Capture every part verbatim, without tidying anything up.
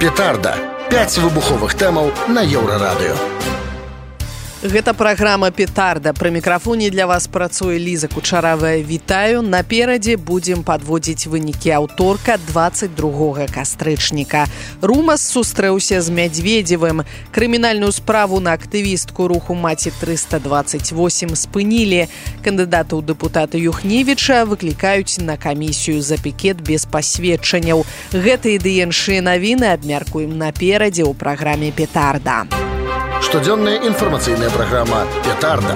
Петарда. пяць выбуховых тэмаў на Еўрарадыё. Гэта праграма «Петарда». Пры мікрафоне для вас працуе Ліза Кучаравая. Вітаю. Наперадзе будзем падводзіць вынікі аўторка дваццаць другога кастрычніка. Румас сустрэўся з Мядзведзевым. Крымінальную справу на актывістку руху «Маці трыста дваццаць восем» спынілі. Кандыдата ў дэпутаты Юхневіча выклікаюць на камісію за пікет без пасведчанняў. Гэтыя ды іншыя навіны абмяркуем наперадзе ў праграме «Петарда». Штодзённая інфармацыйная праграма «Петарда».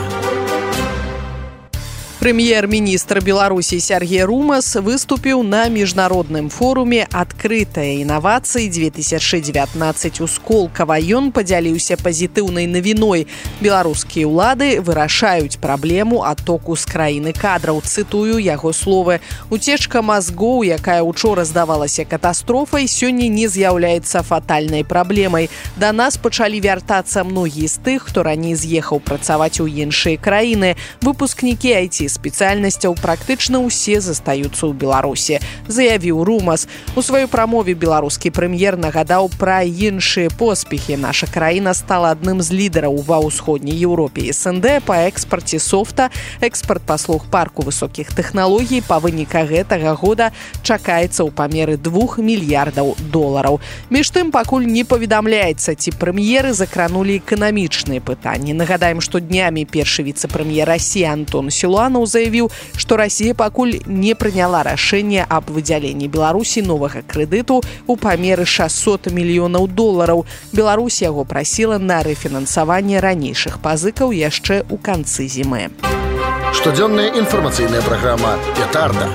Прэм'ер-міністр Беларусі Сяргей Румас выступіў на міжнародным форуме «Адкрытыя інавацыі две тысячы дзевятнаццаць» у Сколково. Ён падзяліўся пазітыўнай навіной. Беларускія ўлады вырашаюць праблему адтоку з краіны кадраў. Цытую яго словы. Уцечка мазгоў, якая учора здавалася катастрофай, сёння не з'яўляецца фатальнай праблемай. Да нас пачалі вяртацца многія з тых, хто раней з'ехаў працаваць у іншыя краіны. Выпускнікі ай ти спецыяльнасцяў практычна ўсе застаюцца ў Беларусі, заявіў Румас. У сваёй прамове беларускі прэм'ер нагадаў пра іншыя поспехі. Наша краіна стала адным з лідараў ва ўсходняй Еўропе і эс эн дэ па экспарце софта. Экспарт паслуг парку высокіх тэхналогій па выніках гэтага года чакаецца ў памеры двух мільярдаў долараў. Між тым, пакуль не паведамляецца, ці прэм'еры закранулі эканамічныя пытанні. Нагадаем, што днямі першы віцэ-прэм'ер Расіі Антон Сілуанаў заявіў, што Расія пакуль не прыняла рашэнне аб выдзяленні Беларусі новага крэдыту ў памеры шэсцьсот мільёнаў долараў. Беларусь яго прасіла на рэфінансаванне ранейшых пазыкаў яшчэ ў канцы зімы. Штодзённая інфармацыйная праграма «Петарда».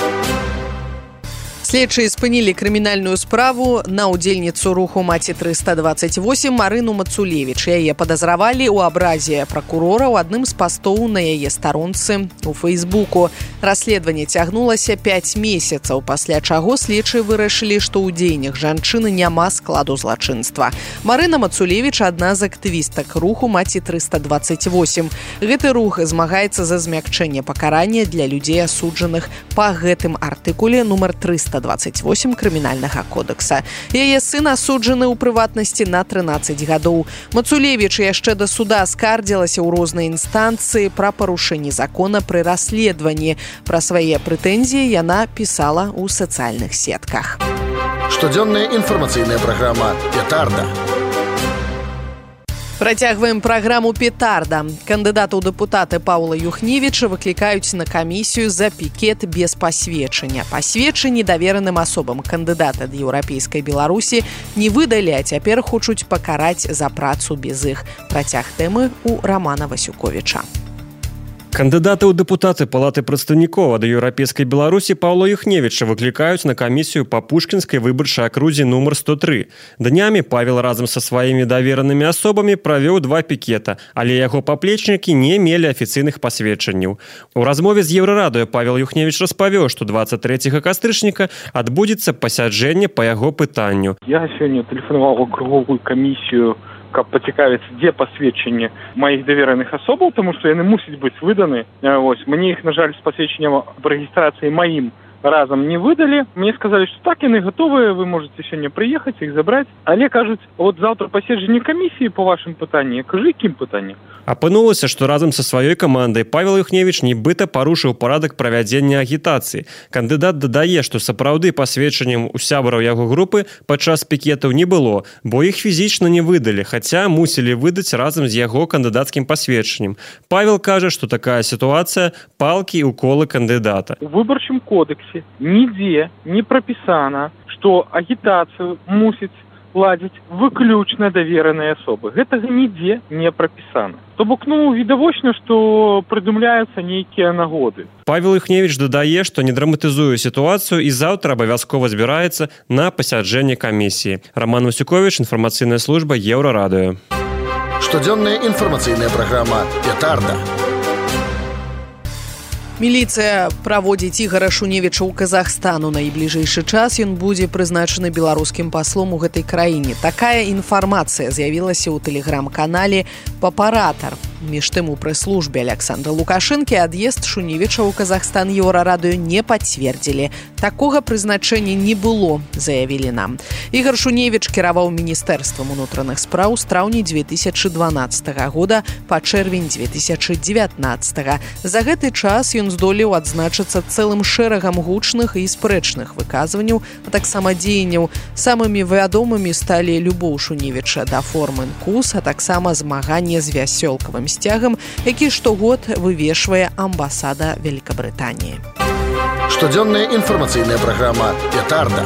Следчыя спынілі крымінальную справу на ўдзельніцу руху «Маці трыста двацаць восем» Марыну Мацулевіч. Яе падазравалі ў абразе пракурора ў адным з пастоў на яе старонцы ў Фэйсбуку. Расследаванне цягнулася пяць месяцаў, пасля чаго следчыя вырашылі, што ў дзеяннях жанчыны няма складу злачынства. Марына Мацулевіч – адна з актывістак руху «Маці трыста двацаць восем». Гэты рух змагаецца за змякчэнне пакарання для людзей асуджаных па гэтым артыкуле нумар трыста двацаць восем крымінальнага кодекса. Яе сын асуджаны ў прыватнасці на трынаццаць гадоў. Мацулевіч яшчэ да суда скардзілася ў розныя інстанцыі пра парушэнні закона пры расследаванні. Пра свае прэтэнзіі яна пісала ў сацыяльных сетках. Штодзённая інфармацыйная праграма «Петарда». Працягваем праграму «Петарда». Кандыдата ў дэпутаты Паўла Юхневіча выклікаюць на камісію за пікет без пасведчання. Пасведчанні давераным асобам кандыдата ад еўрапейскай Беларусі не выдалі, а цяпер хочуць пакараць за працу без іх. Працяг тэмы ў Рамана Васюковіча. Кандыдаты ў дэпутаты Палаты прадстаўнікоў ад еўрапейскай Беларусі Паўла Юхневіча выклікаюць на камісію па Пушкінскай выбарчай акрузе нумар сто тры. Днямі Павел разам са сваімі даверанымі асобамі правёў два пікета, але яго паплечнікі не мелі афіцыйных пасведчанняў. У размове з Еўрарадыё Павел Юхневіч распавёў, што дваццаць трэцяга кастрычніка адбудзецца пасяджэнне па яго пытанню. Я сёння тэлефанаваў у круговую камісію, каб пацікавіцца, дзе пасведчанне маіх давераных асобаў, таму што яны мусяць быць выданы. Вось, мне іх, на жаль, з пасведчаннем аб рэгістрацыі маім разам не выдалі. Мне сказалі, што так, яны гатовыя, вы можете сёння прыехаць, іх забраць. Але кажуць, от заўтра паседжанне камісіі па вашым пытанні. Я кажу, якім пытанні? Апынулася, што разам са сваёй камандай Павел Юхневіч нібыта парушыў парадак правядзення агітацыі. Кандыдат дадае, што сапраўды пасведчаннем у сябраў яго групы падчас пікетаў не было, бо іх фізічна не выдалі, хаця мусілі выдаць разам з яго кандыдацкім пасведчаннем. Павел кажа, што такая сітуацыя – палкі ў колы кандыдата. У выбарчым кодексе нідзе не прапісана, што агітацыю мусіць ладзіць выключна давераныя асобы. Гэтага нідзе не прапісана. То бок, ну, відавочна, што прыдумляюцца нейкія нагоды. Павел Юхневіч дадае, што не драматызуе сітуацыю і заўтра абавязкова збіраецца на пасяджэнне камісіі. Раман Васюковіч, інфармацыйная служба Еўрарадыё. Штодзённая інфармацыйная праграма «Петарда». Міліцыя праводзіць Ігара Шуневіча ў Казахстан. У найбліжэйшы час ён будзе прызначаны беларускім паслом у гэтай краіне. Такая інфармацыя з'явілася ў тэлеграм-канале «Папаратар». Між тым у прэс-службе Александра Лукашэнкі ад'езд Шуневіча ў Казахстан Еўрарадыё не пацвердзілі. Такога прызначэння не было, заявілі нам. Ігор Шуневіч кіраваў міністэрствам унутраных спраў з траўня дзве тысячы дванаццатага года па чэрвень дзве тысячы дзевятнаццатага. За гэты час ён здолеў адзначыцца цэлым шэрагам гучных і спрэчных выказванняў, а таксама дзеянняў. Самымі вядомымі сталі любоў Шуневіча да форм інкус, а таксама змаганне з вясёлкавым сцягам, які штогод вывешвае амбасада Великабрытаніі. Штодзённая інфармацыйная праграма «Петарда».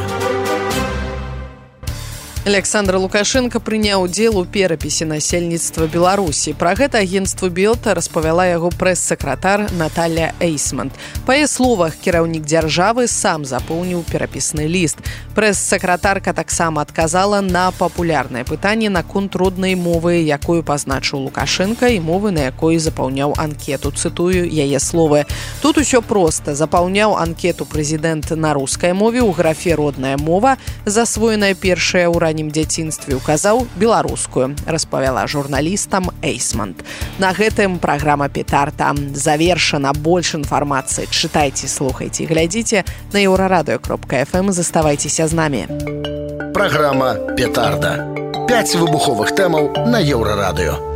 Александр Лукашенко прыняў удзел у перапісе насельніцтва Беларусі. Пра гэта агенцтву Белта распавяла яго прэс-сакратар Наталья Эйсмонт. Па яе словах, кіраўнік дзяржавы сам запоўніў перапісны ліст. Прэс-сакратарка таксама адказала на папулярнае пытанне наконт роднай мовы, якую пазначыў Лукашенко, і мовы, на якой запаўняў анкету. Цытую яе словы. Тут усё проста. Запаўняў анкету прэзідэнт на рускай мове, у графе «Родная мова», засвоеная першая ў раннім дзяцінстве, указаў беларускую, распавяла журналістам Эйсмонт. На гэтым праграма «Петарда» завершана. Больш інфармацыі чытайце, слухайце, глядзіце на еўрарадыё кропка эф эм. Заставайцеся з намі. Праграма «Петарда». Пяць выбуховых тэмаў на Еўрарадыё.